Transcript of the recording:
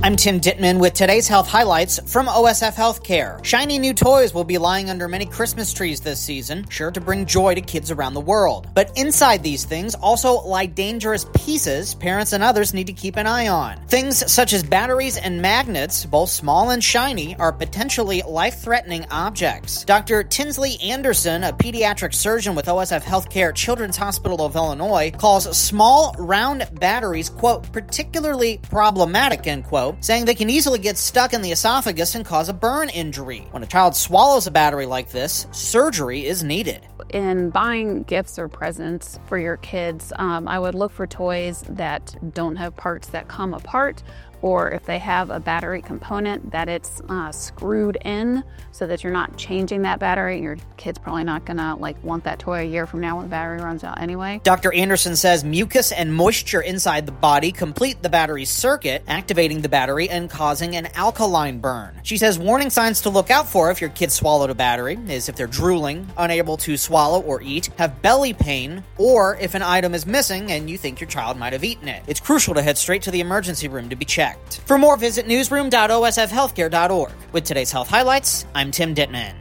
I'm Tim Dittman with today's health highlights from OSF Healthcare. Shiny new toys will be lying under many Christmas trees this season, sure to bring joy to kids around the world. But inside these things also lie dangerous pieces parents and others need to keep an eye on. Things such as batteries and magnets, both small and shiny, are potentially life-threatening objects. Dr. Tinsley Anderson, a pediatric surgeon with OSF Healthcare Children's Hospital of Illinois, calls small, round batteries, quote, particularly problematic, end quote, saying they can easily get stuck in the esophagus and cause a burn injury. When a child swallows a battery like this, surgery is needed. In buying gifts or presents for your kids, I would look for toys that don't have parts that come apart, or if they have a battery component that it's screwed in so that you're not changing that battery. Your kid's probably not gonna want that toy a year from now when the battery runs out anyway. Dr. Anderson says mucus and moisture inside the body complete the battery's circuit, activating the battery and causing an alkaline burn. She says warning signs to look out for if your kid swallowed a battery is if they're drooling, unable to swallow or eat, have belly pain, or if an item is missing and you think your child might have eaten it. It's crucial to head straight to the emergency room to be checked. For more, visit newsroom.osfhealthcare.org. With today's health highlights, I'm Tim Dittman.